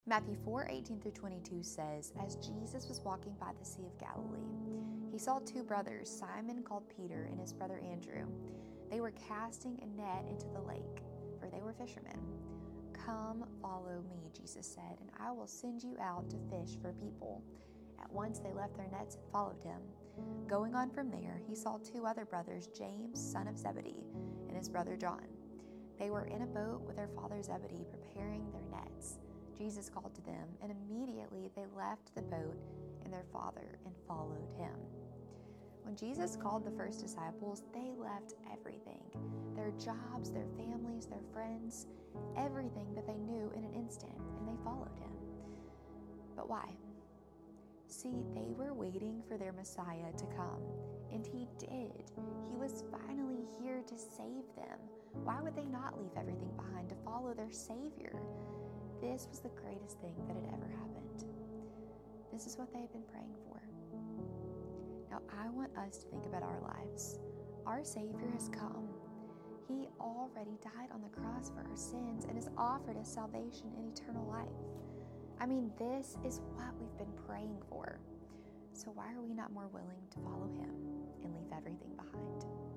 Matthew 4:18 through 22 says, As Jesus was walking by the Sea of Galilee, he saw two brothers, Simon called Peter and his brother Andrew. They were casting a net into the lake, for they were fishermen. Come, follow me, Jesus said, and I will send you out to fish for people. At once they left their nets and followed him. Going on from there, he saw two other brothers, James, son of Zebedee, and his brother John. They were in a boat with their father Zebedee, preparing their nets. Jesus called to them, and immediately they left the boat and their father and followed him. When Jesus called the first disciples, they left everything, their jobs, their families, their friends, everything that they knew in an instant, and they followed him. But why? See, they were waiting for their Messiah to come, and he did. He was finally here to save them. Why would they not leave everything behind to follow their Savior? This was the greatest thing that had ever happened. This is what they had been praying for. Now, I want us to think about our lives. Our Savior has come. He already died on the cross for our sins and has offered us salvation and eternal life. I mean, this is what we've been praying for. So why are we not more willing to follow him and leave everything behind?